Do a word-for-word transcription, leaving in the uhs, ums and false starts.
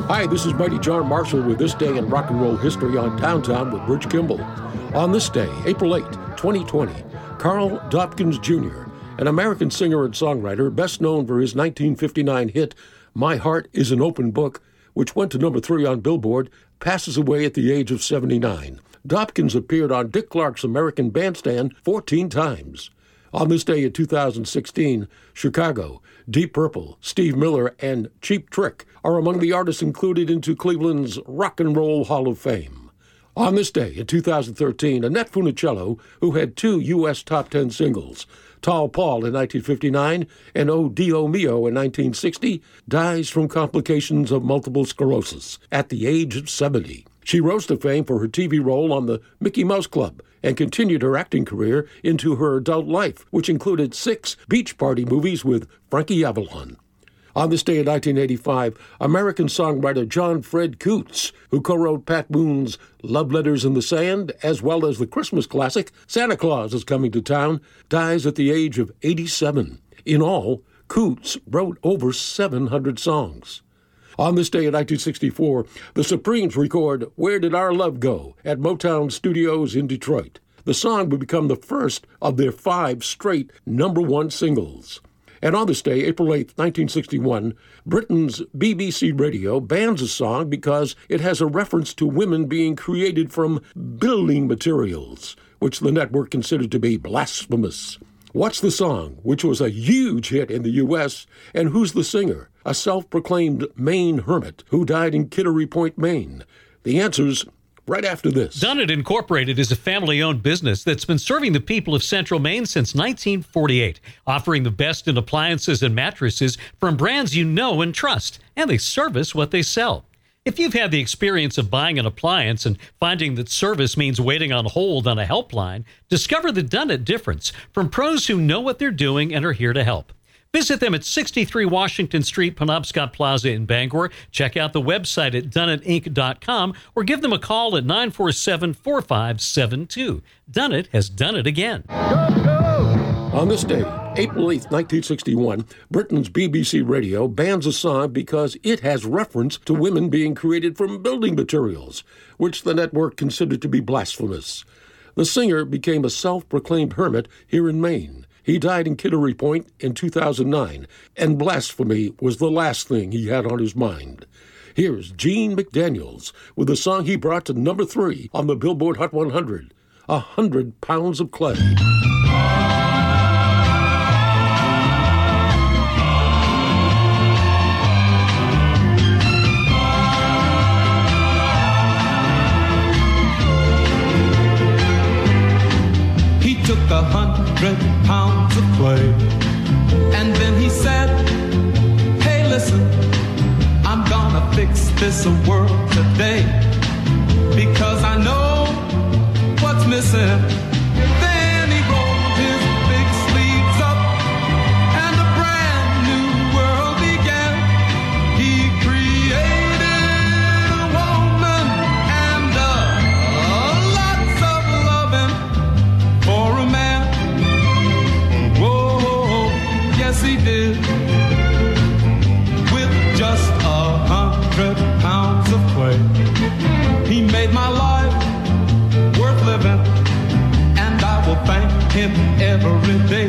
Hi, this is Mighty John Marshall with This Day in Rock and Roll History on Downtown with Rich Kimball. On this day, April eighth, twenty twenty, Carl Dopkins Junior, an American singer and songwriter best known for his nineteen fifty-nine hit, My Heart is an Open Book, which went to number three on Billboard, passes away at the age of seventy-nine. Dopkins appeared on Dick Clark's American Bandstand fourteen times. On this day in two thousand sixteen, Chicago, Deep Purple, Steve Miller, and Cheap Trick are among the artists included into Cleveland's Rock and Roll Hall of Fame. On this day in two thousand thirteen, Annette Funicello, who had two U S top ten singles, Tall Paul in nineteen fifty-nine and O Dio Mio in nineteen sixty, dies from complications of multiple sclerosis at the age of seventy. She rose to fame for her T V role on the Mickey Mouse Club and continued her acting career into her adult life, which included six beach party movies with Frankie Avalon. On this day in nineteen eighty-five, American songwriter John Fred Coots, who co-wrote Pat Boone's Love Letters in the Sand, as well as the Christmas classic Santa Claus is Coming to Town, dies at the age of eighty-seven. In all, Coots wrote over seven hundred songs. On this day in nineteen sixty-four, the Supremes record Where Did Our Love Go at Motown Studios in Detroit. The song would become the first of their five straight number one singles. And on this day, April eighth, nineteen sixty-one, Britain's B B C Radio bans a song because it has a reference to women being created from building materials, which the network considered to be blasphemous. What's the song, which was a huge hit in the U S, and who's the singer? A self-proclaimed Maine hermit who died in Kittery Point, Maine. The answer's right after this. Dunnett Incorporated is a family-owned business that's been serving the people of Central Maine since nineteen forty-eight, offering the best in appliances and mattresses from brands you know and trust, and they service what they sell. If you've had the experience of buying an appliance and finding that service means waiting on hold on a helpline, discover the Dunnett difference from pros who know what they're doing and are here to help. Visit them at sixty-three Washington Street, Penobscot Plaza in Bangor. Check out the website at dunnett inc dot com or give them a call at nine four seven, four five seven two. Dunnett has done it again. On this day, April eighth, nineteen sixty-one, Britain's B B C Radio bans a song because it has reference to women being created from building materials, which the network considered to be blasphemous. The singer became a self-proclaimed hermit here in Maine. He died in Kittery Point in two thousand nine, and blasphemy was the last thing he had on his mind. Here's Gene McDaniels with a song he brought to number three on the Billboard Hot one hundred, A Hundred Pounds of Clay. He took a hundred pounds of clay, and then he said, hey, listen, I'm gonna fix this world today, because I know what's missing. Then he rolled his big sleeves up, and a brand new world began. He created a woman and uh, lots of loving for a man. Whoa, yes he did. With just a hundred pounds of clay, he made my life worth living, and I will thank him every day.